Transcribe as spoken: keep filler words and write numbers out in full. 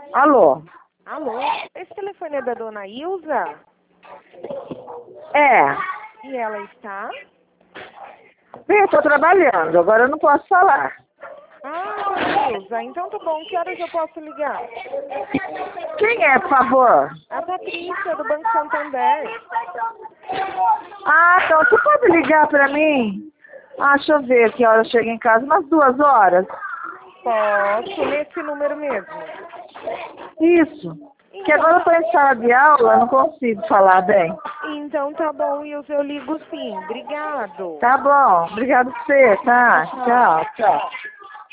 Alô? Alô? Esse telefone é da dona Ilza? É. E ela está? Bem, eu tô trabalhando, agora eu não posso falar. Ah, dona Ilza, então tá bom. Que horas eu posso ligar? Quem é, por favor? A Patrícia, do Banco Santander. Ah, então você pode ligar pra mim? Ah, deixa eu ver que hora eu chego em casa. Umas duas horas. Posso, nesse número mesmo. Isso. Que Então, agora eu tô em sala de aula, eu não consigo falar bem. então tá bom, Ilza, eu ligo sim. Obrigado. Tá bom. Obrigado por você, tá? Tchau. Tchau, tchau.